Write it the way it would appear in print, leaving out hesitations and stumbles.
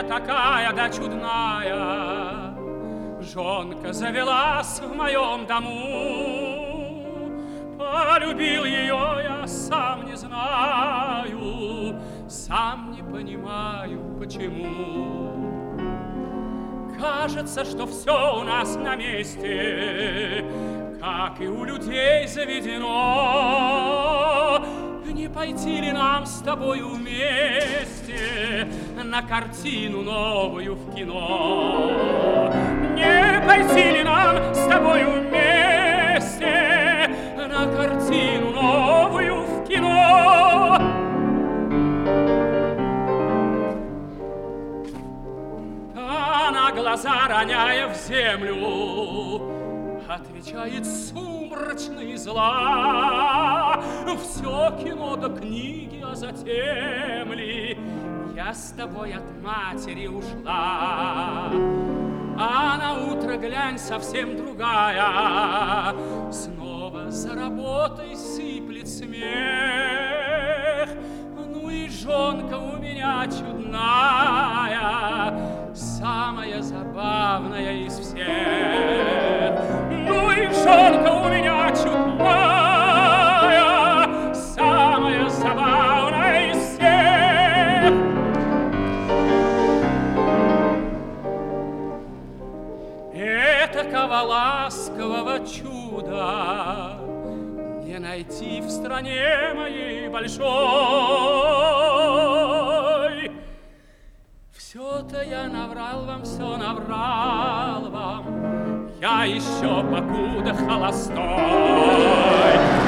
такая да чудная, жонка завелась в моем дому. Полюбил ее я, сам не знаю, сам не понимаю, почему. Кажется, что все у нас на месте, как и у людей заведено. Не пойти ли нам с тобою вместе на картину новую в кино? Не пойти ли нам с тобою вместе на картину новую в кино? Она, глаза роняя в землю, отвечает сумрачно и зла: все кино до книги, а затем ли я с тобой от матери ушла? А на утро, глянь, совсем другая, снова за работой сыплет смех. Ну и жонка у меня чудная, самая забавная из всех. Ну и жонка у меня чудная, самая забавная из всех. Этакого ласкового чуда не найти в стране моей большой. Все-то я наврал вам, все наврал вам, я еще покуда холостой.